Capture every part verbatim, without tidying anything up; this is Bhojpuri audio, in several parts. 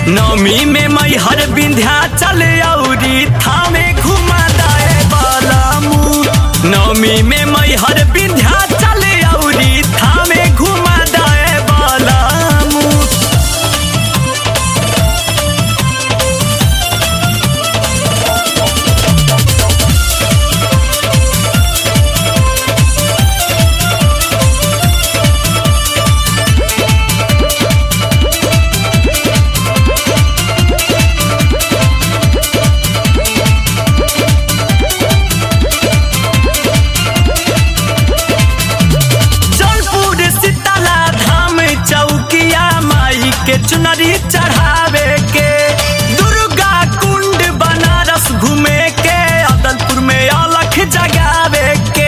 नवमी में मैहर विंध्याचल औरी थामे घुमा दाए बालामू। नवमी में मैहर विंध्याचल औरी थामे घुमा दाए बालामू। के चुनरी चढ़ावे के दुर्गा कुंड बनारस घूमे के अदलपुर में अलख जगावे के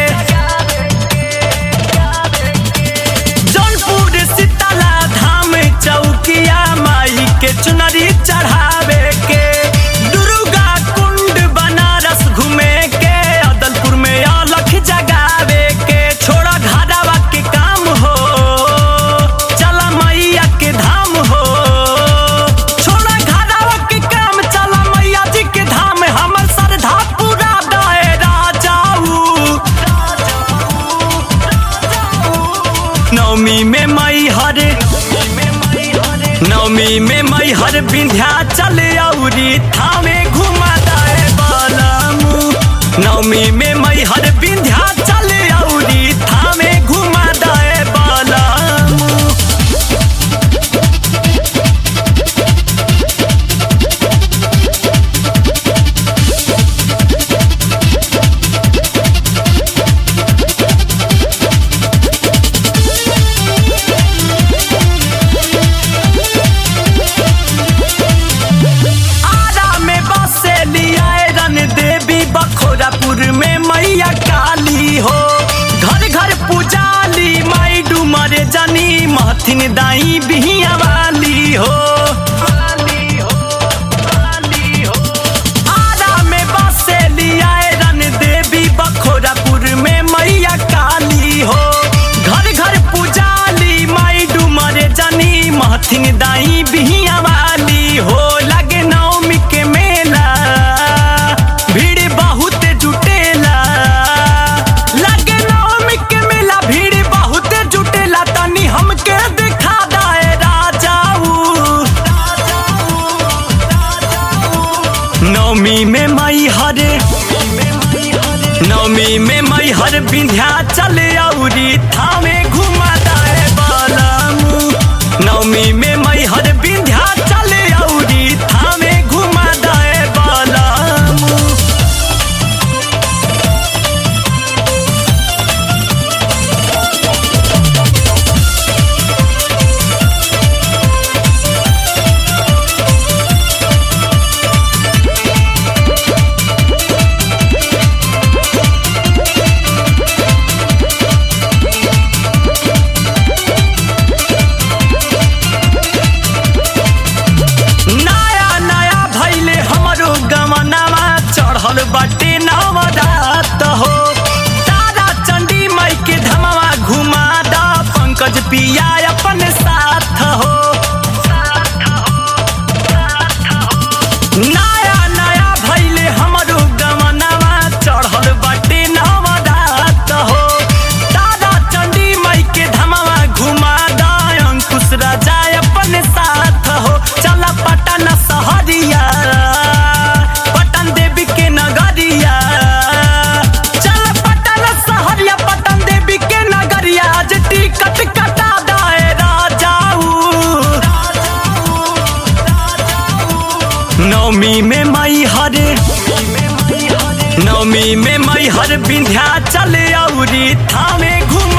जौनपुर शीतला धाम चौकिया माई के चुनरी चढ़ावे के दुर्गा कुंड बनारस घूमे के अदलपुर में अलख जगावे के छोड़ा घाटावा के काम हो चला मैया के धाम हो छोड़ा घाटावा के काम चला मैया जी के धाम हमर श्रद्धा पूरा दायरा जाऊ। नवमी में मैहर नवमी में मैहर विंध्याचल औरी थामे घुमा दाए बालामू। नवमी में मैहर विंध्याचल औरी थामे घुमा दाए बालामू। बखोरापुर में मैया काली हो घर घर पुजाली माई डूमर जनी महथिन दाई बिहिया वाली हो। आरा में बसेली आयरन देवी बखोरापुर में मैया काली हो घर घर पुजाली माई डूमर जनी महथिन दाई बिहिया वाली हो। लगे नवमी के मेला भीड़ बहुत जुटेला लगे नवमी के मेला भीड़ बहुत जुटेला तनी हमके दिखा दाए राजाऊ। नवमी में मैहर नवमी में मैहर विंध्याचल औरी थामे घुमा दाए बालामू। नवमी में मैहर विंध्याचल औरी थामे घुमा दाए बालामू। चढ़ल बाटे नवरात हो तारा चंडी माई के धमवा घुमा दा पंकज पिया अपन साथ हो। नया नया भैले हमरो गमनवा चढ़ल बाटे नवरात हो तारा चंडी माई के धमवा घुमा दा अंकुश राजा अपन साथ हो। चला पटन सहरिया नवमी में मैहर नवमी में मैहर विंध्याचल औरी थामे घुमा